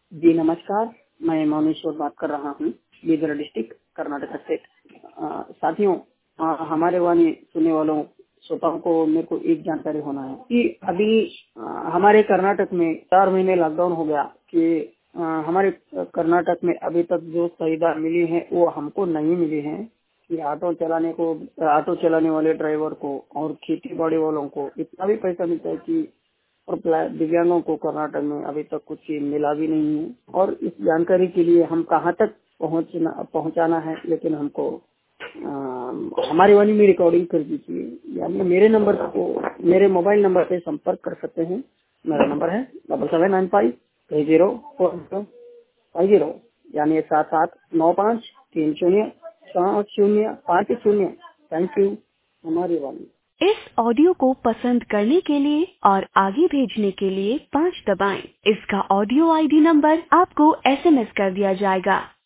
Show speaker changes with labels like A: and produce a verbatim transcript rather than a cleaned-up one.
A: जी नमस्कार, मैं मौनेश्वर बात कर रहा हूँ, बीदर डिस्ट्रिक्ट, कर्नाटक स्टेट। अ, साथियों, अ, हमारे वाणी सुनने वालों श्रोताओं को मेरे को एक जानकारी होना है कि अभी अ, हमारे कर्नाटक में चार महीने लॉकडाउन हो गया कि अ, हमारे कर्नाटक में अभी तक जो सुविधा मिली है वो हमको नहीं मिली है कि ऑटो चलाने को ऑटो चलाने वाले ड्राइवर को और खेती बाड़ी वालों को इतना भी पैसा मिलता है कि और दिव्यांगों को कर्नाटक में अभी तक कुछ मिला भी नहीं है। और इस जानकारी के लिए हम कहाँ तक पहुँचना पहुँचाना है, लेकिन हमको आ, हमारी वाणी में रिकॉर्डिंग कर दीजिए या मेरे नंबर को मेरे मोबाइल नंबर पे संपर्क कर सकते हैं। मेरा नंबर है double seven nine five three zero four zero five zero यानी सात सात नौ पाँच तीन शून्य सात शून्य पाँच शून्य। Thank you. हमारी वाणी।
B: इस ऑडियो को पसंद करने के लिए और आगे भेजने के लिए पाँच दबाएं। इसका ऑडियो आईडी नंबर आपको एसएमएस कर दिया जाएगा।